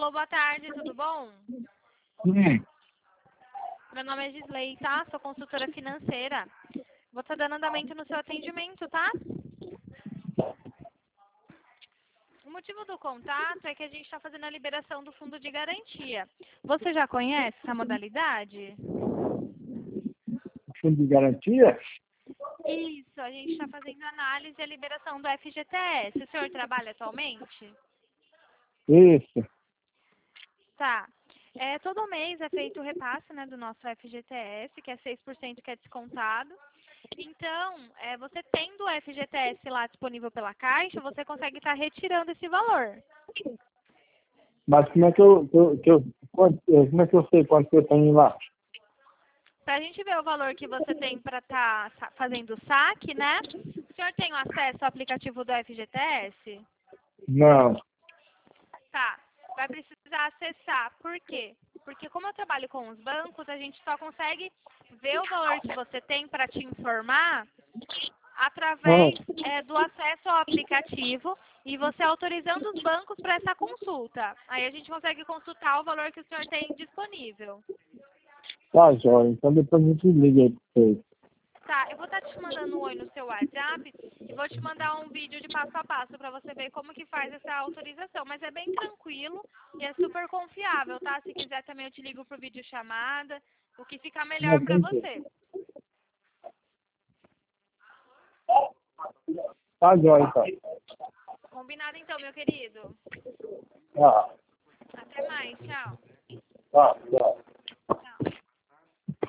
Alô, boa tarde, tudo bom? Sim. Meu nome é Gisley, tá? Sou consultora financeira. Vou estar dando andamento no seu atendimento, tá? O motivo do contato é que a gente está fazendo a liberação do fundo de garantia. Você já conhece essa modalidade? Fundo de garantia? Isso, a gente está fazendo análise e a liberação do FGTS. O senhor trabalha atualmente? Isso. Tá. Todo mês é feito o repasse, né, do nosso FGTS, que é 6% que é descontado. Então, você tendo o FGTS lá disponível pela Caixa, você consegue estar retirando esse valor. Mas como é como é que eu sei quanto eu tenho lá? Para a gente ver o valor que você tem para estar fazendo o saque, né? O senhor tem acesso ao aplicativo do FGTS? Não. Tá. Vai precisar acessar. Por quê? Porque como eu trabalho com os bancos, a gente só consegue ver o valor que você tem para te informar através do acesso ao aplicativo e você autorizando os bancos para essa consulta. Aí a gente consegue consultar o valor que o senhor tem disponível. Tá, jóia. Então depois a gente liga aí pra vocês. Tá, eu vou estar te mandando um oi no seu WhatsApp e vou te mandar um vídeo de passo a passo para você ver como que faz essa autorização. Mas é bem tranquilo e é super confiável, tá? Se quiser também eu te ligo por videochamada, o que ficar melhor Não, para tem jeito. você. Tá, jóia, então. Combinado então, meu querido? Tá, Até mais, tchau. tá.